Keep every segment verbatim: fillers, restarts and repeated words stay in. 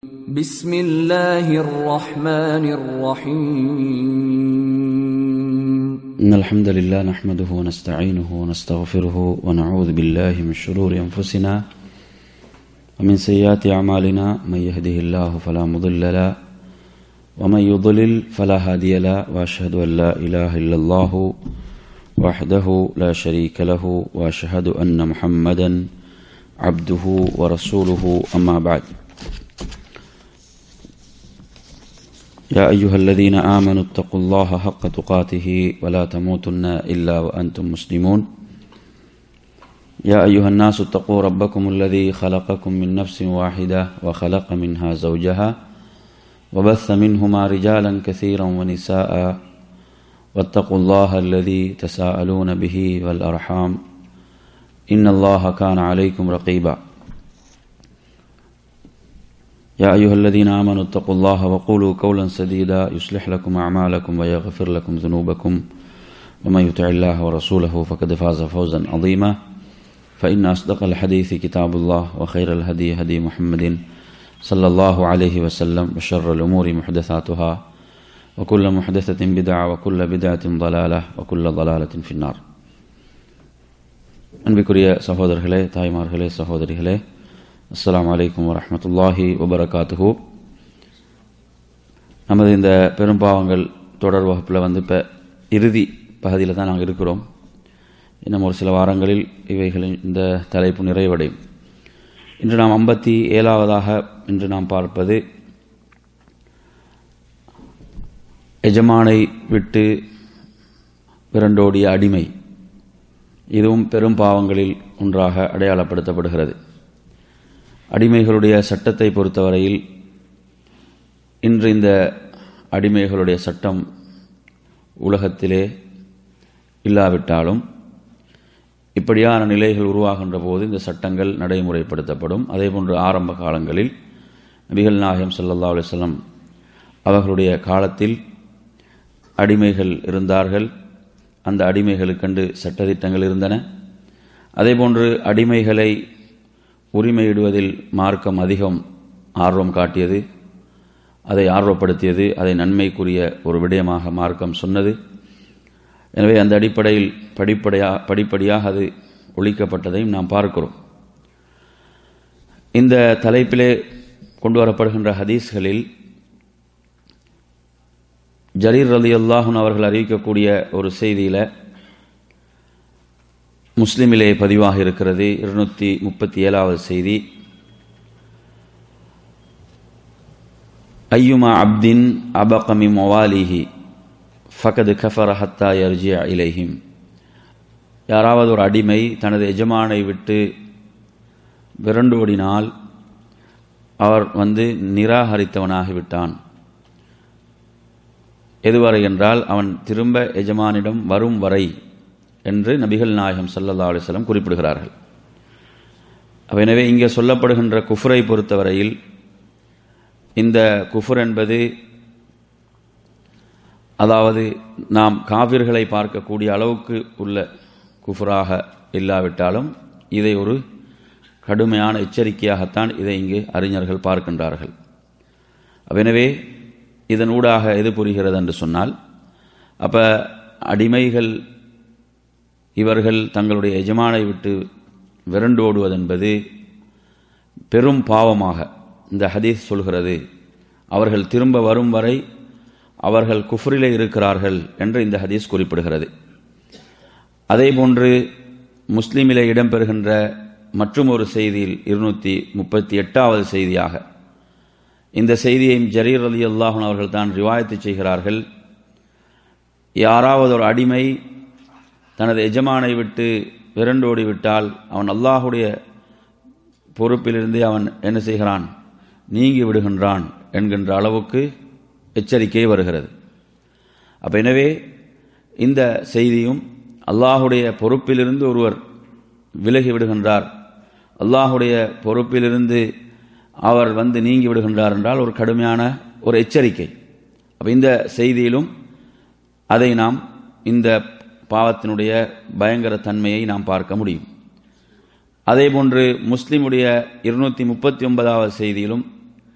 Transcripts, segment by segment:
بسم الله الرحمن الرحيم إن الحمد لله نحمده ونستعينه ونستغفره ونعوذ بالله من شرور أنفسنا ومن سيئات أعمالنا من يهده الله فلا مضل له ومن يضلل فلا هادي له وأشهد أن لا إله إلا الله وحده لا شريك له وأشهد أن محمدا عبده ورسوله أما بعد يا أيها الذين آمنوا اتقوا الله حق تقاته ولا تموتن إلا وأنتم مسلمون يا أيها الناس اتقوا ربكم الذي خلقكم من نفس واحدة وخلق منها زوجها وبث منهما رجالا كثيرا ونساء واتقوا الله الذي تساءلون به والأرحام إن الله كان عليكم رقيبا يا أيها الذين آمنوا اتقوا الله وقولوا قولا سديدا يصلح لكم أعمالكم ويغفر لكم ذنوبكم ومن يطع الله ورسوله فقد فاز فوزا عظيما فإن أصدق الحديث كتاب الله وخير الهدي هدي محمد صلى الله عليه وسلم وشر الأمور محدثاتها وكل محدثة بدعة وكل بدعة ضلالة وكل ضلالة في النار. அன்பிற்குரிய சகோதரர்களே, தாய்மார்களே, சகோதரிகளே, அஸ்ஸலாமு அலைக்கும் வரஹ்மத்துல்லாஹி வபரகாத்துஹு. நமது இந்த பெரும்பாவங்கள் தொடர் வகுப்பில் வந்து இப்போ இறுதி பகுதியில் தான் நாங்கள் இருக்கிறோம். இன்னும் ஒரு சில வாரங்களில் இவைகளின் இந்த தலைப்பு நிறைவடையும். இன்று நாம் ஐம்பத்தி ஏழாவதாக இன்று நாம் பார்ப்பது எஜமானை விட்டு விரண்டோடிய அடிமை. இதுவும் பெரும் பாவங்களில் ஒன்றாக அடையாளப்படுத்தப்படுகிறது. அடிமைகளுடைய சட்டத்தை பொறுத்தவரையில் இன்று இந்த அடிமைகளுடைய சட்டம் உலகத்திலே இல்லாவிட்டாலும் இப்படியான நிலைகள் உருவாகின்ற போது இந்த சட்டங்கள் நடைமுறைப்படுத்தப்படும். அதேபோன்று ஆரம்ப காலங்களில் நபிகள் நாயகம் ஸல்லல்லாஹு அலைஹி வஸல்லம் அவர்களுடைய காலத்தில் அடிமைகள் இருந்தார்கள். அந்த அடிமைகளுக்கென்று சட்டதிட்டங்கள் இருந்தன. அதேபோன்று அடிமைகளை உரிமையிடுவதில் மார்க்கம் அதிகம் ஆர்வம் காட்டியது, அதை ஆர்வப்படுத்தியது, அதை நன்மைக்குரிய ஒரு விடயமாக மார்க்கம் சொன்னது. எனவே அந்த அடிப்படையில் படிப்படையா படிப்படியாக அது ஒழிக்கப்பட்டதையும் நாம் பார்க்கிறோம். இந்த தலைப்பிலே கொண்டு வரப்படுகின்ற ஹதீஸ்களில் ஜரீர் ரலியல்லாஹு அன்ஹு அவர்கள் அறிவிக்கக்கூடிய ஒரு செய்தியில முஸ்லிமிலே பதிவாக இருக்கிறது. இருநூத்தி முப்பத்தி ஏழாவது செய்தி. ஐயுமா அப்தின் அபகமி மொவாலிஹி ஃபகது கஃபர ஹத்தா யர்ஜிஅ இலைஹிம். யாராவது ஒரு அடிமை தனது எஜமானை விட்டு விரண்டு ஓடினால் அவர் வந்து நிராகரித்தவனாகிவிட்டான். எதுவரை என்றால் அவன் திரும்ப எஜமானிடம் வரும் வரை என்று நபிகள் நாயகம் ஸல்லல்லாஹு அலைஹி வஸல்லம் குறிப்பிடுகிறார்கள். எனவே இங்கே சொல்லப்படுகின்ற குஃப்ரை பொறுத்தவரையில் இந்த குஃபர் என்பது அதாவது நாம் காபிர்களை பார்க்கக்கூடிய அளவுக்கு உள்ள குஃபராக இல்லாவிட்டாலும் இதை ஒரு கடுமையான எச்சரிக்கையாகத்தான் இதை இங்கு அறிஞர்கள் பார்க்கின்றார்கள். எனவே இதன் ஊடாக எது புரிகிறது என்று சொன்னால், அப்ப அடிமைகள் இவர்கள் தங்களுடைய எஜமானை விட்டு விரண்டோடுவதென்பது பெரும் பாவமாக இந்த ஹதீஸ் சொல்கிறது. அவர்கள் திரும்ப வரும் வரை அவர்கள் குஃப்ரிலே இருக்கிறார்கள் என்று இந்த ஹதீஸ் குறிப்பிடுகிறது. அதேபோன்று முஸ்லிமிலே இடம்பெறுகின்ற மற்றும் ஒரு செய்தியில் இருநூத்தி முப்பத்தி எட்டாவது செய்தியாக இந்த செய்தியையும் ஜரீர் ரலியல்லாஹு அன்ஹு அவர்கள் தான் ரிவாயத்து செய்கிறார்கள். யாராவது ஒரு அடிமை தனது எஜமானை விட்டு விரண்டோடி விட்டால் அவன் அல்லாஹுடைய பொறுப்பிலிருந்து அவன் என்ன செய்கிறான், நீங்கி விடுகின்றான் என்கின்ற அளவுக்கு எச்சரிக்கை வருகிறது. அப்ப எனவே இந்த செய்தியும் அல்லாஹுடைய பொறுப்பிலிருந்து ஒருவர் விலகி விடுகின்றார், அல்லாஹுடைய பொறுப்பிலிருந்து அவர் வந்து நீங்கி விடுகின்றார் என்றால் ஒரு கடுமையான ஒரு எச்சரிக்கை. அப்ப இந்த செய்தியிலும் அதை நாம் இந்த பாவத்தினுடைய பயங்கர தன்மையை நாம் பார்க்க முடியும். அதேபோன்று முஸ்லிமுடைய இருநூத்தி முப்பத்தி ஒன்பதாவது செய்தியிலும்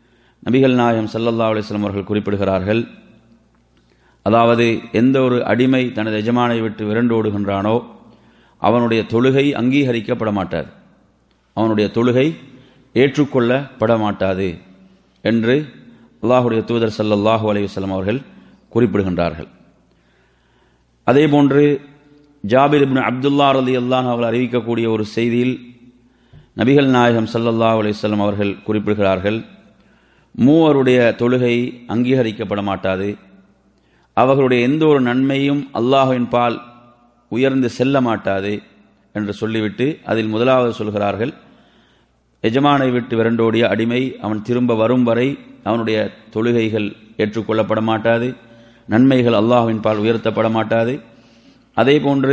நபிகள் நாயகம் ஸல்லல்லாஹு அலைஹி வஸல்லம் அவர்கள் குறிப்பிடுகிறார்கள், அதாவது எந்த ஒரு அடிமை தனது எஜமானை விட்டு விரண்டோடுகின்றானோ அவனுடைய தொழுகை அங்கீகரிக்கப்பட மாட்டாது, அவனுடைய தொழுகை ஏற்றுக்கொள்ளப்பட மாட்டாது என்று அல்லாஹுடைய தூதர் ஸல்லல்லாஹு அலைஹி வஸல்லம் அவர்கள் குறிப்பிடுகின்றார்கள். அதேபோன்று ஜாபிர் இப்னு அப்துல்லா ரலியல்லாஹு அன்ஹு அவர்கள் அறிவிக்கக்கூடிய ஒரு செய்தியில் நபிகள் நாயகம் ஸல்லல்லாஹு அலைஹி வஸல்லம் அவர்கள் குறிப்பிடுகிறார்கள், மூவருடைய தொழுகை அங்கீகரிக்கப்பட மாட்டாது, அவர்களுடைய எந்த ஒரு நன்மையும் அல்லாஹ்வின் பால் உயர்ந்து செல்ல மாட்டாது என்று சொல்லிவிட்டு அதில் முதலாவது சொல்கிறார்கள், எஜமானை விட்டு விரண்டோடிய அடிமை அவன் திரும்ப வரும் வரை அவனுடைய தொழுகைகள் ஏற்றுக்கொள்ளப்பட மாட்டாது, நன்மைகள் அல்லாஹ்வின் பால் உயர்த்தப்பட மாட்டாது. அதே போன்று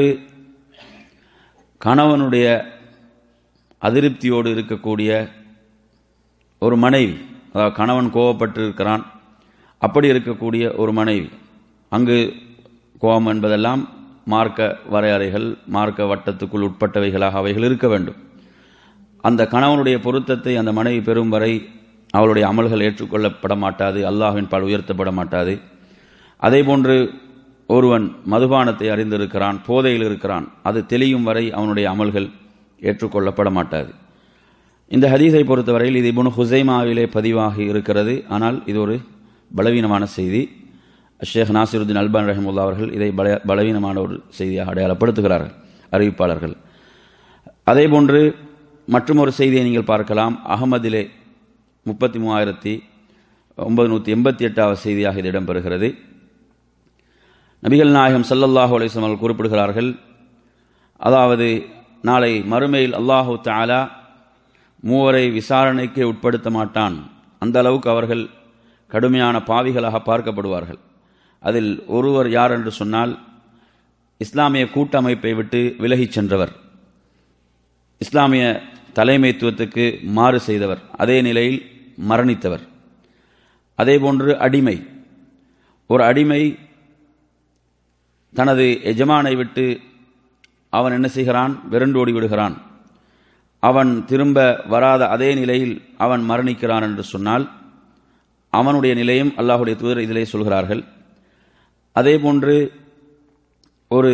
கணவனுடைய அதிருப்தியோடு இருக்கக்கூடிய ஒரு மனைவி, அதாவது கணவன் கோபப்பட்டு இருக்கிறான், அப்படி இருக்கக்கூடிய ஒரு மனைவி, அங்கு கோபம் என்பதெல்லாம் மார்க்க வரையறைகள், மார்க்க வட்டத்துக்குள் உட்பட்டவைகளாக அவைகள் இருக்க வேண்டும். அந்த கணவனுடைய பொருத்தத்தை அந்த மனைவி பெறும் வரை அவளுடைய அமல்கள் ஏற்றுக்கொள்ளப்பட மாட்டாது, அல்லாஹ்வின் பால் உயர்த்தப்பட மாட்டாது. அதேபோன்று ஒருவன் மதுபானத்தை அறிந்திருக்கிறான், போதையில் இருக்கிறான், அது தெளியும் வரை அவனுடைய அமல்கள் ஏற்றுக்கொள்ளப்பட மாட்டாது. இந்த ஹதீஸை பொறுத்தவரையில் இது இப்னு ஹுஸைமாவிலே பதிவாகி இருக்கிறது. ஆனால் இது ஒரு பலவீனமான செய்தி. ஷேக் நாசிருத்தீன் அல்பானி ரஹிமஹுல்லாஹ் அவர்கள் இதை பலவீனமான ஒரு செய்தியாக அடையாளப்படுத்துகிறார்கள் அறிவிப்பாளர்கள். அதேபோன்று மற்றும் ஒரு செய்தியை நீங்கள் பார்க்கலாம். அகமதிலே முப்பத்தி மூவாயிரத்தி ஒன்பது நூற்றி எண்பத்தி எட்டாவது செய்தியாக இது இடம்பெறுகிறது. நபிகள் நாயகம் ஸல்லல்லாஹு அலைஹி வஸல்லம் அவர்கள் குறிப்பிடுகிறார்கள், அதாவது நாளை மறுமையில் அல்லாஹு தஆலா மூவரை விசாரணைக்கு உட்படுத்த மாட்டான், அந்த அளவுக்கு அவர்கள் கடுமையான பாவிகளாக பார்க்கப்படுவார்கள். அதில் ஒருவர் யார் என்று சொன்னால், இஸ்லாமிய கூட்டமைப்பை விட்டு விலகிச் சென்றவர், இஸ்லாமிய தலைமைத்துவத்துக்கு மாறு செய்தவர், அதே நிலையில் மரணித்தவர். அதேபோன்று அடிமை, ஒரு அடிமை தனது எஜமானை விட்டு அவன் என்ன செய்கிறான், விரண்டோடி விடுகிறான், அவன் திரும்ப வராத அதே நிலையில் அவன் மரணிக்கிறான் என்று சொன்னால் அவனுடைய நிலையும் அல்லாஹுடைய தூதர் இதிலே சொல்கிறார்கள். அதேபோன்று ஒரு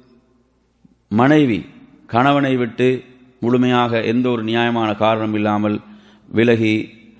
மனைவி கணவனை விட்டு முழுமையாக எந்த ஒரு நியாயமான காரணம் இல்லாமல் விலகி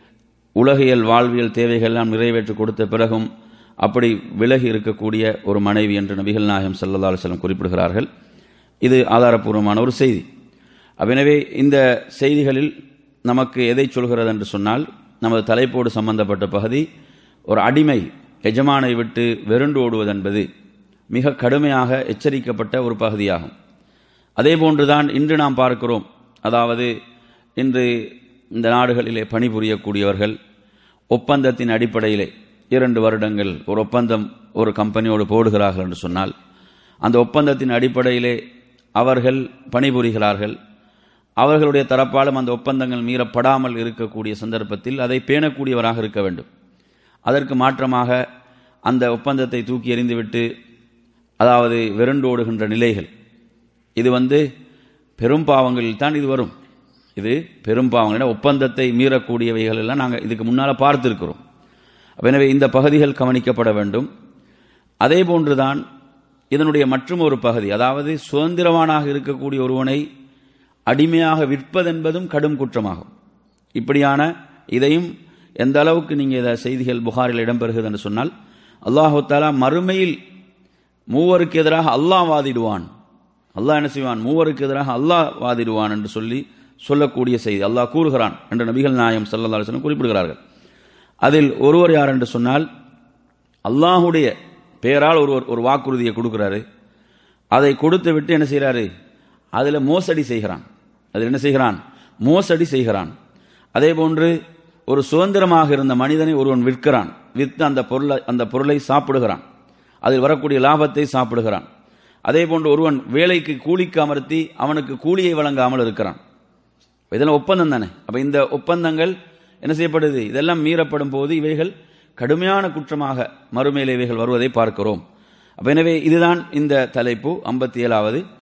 உலகியல் வாழ்வியல் தேவைகள் எல்லாம் நிறைவேற்றி கொடுத்த பிறகும் அப்படி விலகி இருக்கக்கூடிய ஒரு மனைவி என்று நபிகள் நாயகம் ஸல்லல்லாஹு அலைஹி வஸல்லம் குறிப்பிடுகிறார்கள். இது ஆதாரப்பூர்வமான ஒரு செய்தி. எனவே இந்த செய்திகளில் நமக்கு எதை சொல்கிறது என்று சொன்னால், நமது தலைப்போடு சம்பந்தப்பட்ட பகுதி, ஒரு அடிமை எஜமானை விட்டு வெருண்டு ஓடுவதென்பது மிக கடுமையாக எச்சரிக்கப்பட்ட ஒரு பகுதியாகும். அதே போன்றுதான் இன்று நாம் பார்க்கிறோம். அதாவது இன்று இந்த நாடுகளிலே பணிபுரியக்கூடியவர்கள் ஒப்பந்தத்தின் அடிப்படையிலே இரண்டு வருடங்கள் ஒரு ஒப்பந்தம் ஒரு கம்பெனியோடு போடுகிறார்கள் என்று சொன்னால், அந்த ஒப்பந்தத்தின் அடிப்படையிலே அவர்கள் பணிபுரிகிறார்கள். அவர்களுடைய தரப்பாலும் அந்த ஒப்பந்தங்கள் மீறப்படாமல் இருக்கக்கூடிய சந்தர்ப்பத்தில் அதை பேணக்கூடியவராக இருக்க வேண்டும். அதற்கு மாற்றமாக அந்த ஒப்பந்தத்தை தூக்கி எறிந்துவிட்டு அதாவது வெருண்டோடுகின்ற நிலைகள், இது வந்து பெரும் பாவங்களில் தான் இது வரும். இது பெரும் பாவங்கள், ஒப்பந்தத்தை மீறக்கூடியவைகள் எல்லாம் நாங்கள் இதுக்கு முன்னால் பார்த்திருக்கிறோம். எனவே இந்த பகுதிகள் கவனிக்கப்பட வேண்டும். அதே போன்றுதான் இதனுடைய மற்றும் ஒரு பகுதி, அதாவது சுதந்திரவானாக இருக்கக்கூடிய ஒருவனை அடிமையாக விற்பதென்பதும் கடும் குற்றமாகும். இப்படியான இதையும் எந்த அளவுக்கு நீங்கள் இதை செய்திகள் புகாரில் இடம்பெறுகிறது என்று சொன்னால், அல்லாஹு தஆலா மறுமையில் மூவருக்கு எதிராக அல்லாஹ் வாதிடுவான், அல்லாஹ் என்ன செய்வான், மூவருக்கு எதிராக அல்லாஹ் வாதிடுவான் என்று சொல்லி சொல்லக்கூடிய செய்தி அல்லாஹ் கூறுகிறான் என்று நபிகள் நாயகம் ஸல்லல்லாஹு அலைஹி வஸல்லம் குறிப்பிடுகிறார்கள். அதில் ஒருவர் யார் என்று சொன்னால், அல்லாஹுடைய பெயரால் ஒருவர் ஒரு வாக்குறுதியை கொடுக்கிறாரு, அதை கொடுத்து விட்டு என்ன செய்கிறாரு, அதில் மோசடி செய்கிறான். அதில் என்ன செய்கிறான், மோசடி செய்கிறான். அதே போன்று ஒரு சுதந்திரமாக இருந்த மனிதனை ஒருவன் விற்கிறான், விற்று அந்த பொருளை அந்த பொருளை சாப்பிடுகிறான், அதில் வரக்கூடிய லாபத்தை சாப்பிடுகிறான். அதே போன்று ஒருவன் வேலைக்கு கூலிக்கு அமர்த்தி அவனுக்கு கூலியை வழங்காமல் இருக்கிறான். இதெல்லாம் ஒப்பந்தம் தானே. அப்ப இந்த ஒப்பந்தங்கள் என்ன செய்யப்படுது, இதெல்லாம் மீறப்படும் போது இவைகள் கடுமையான குற்றமாக மறுமையிலே இவைகள் வருவதை பார்க்கிறோம். அப்ப எனவே இதுதான் இந்த தலைப்பு ஐம்பத்தி ஏழாவது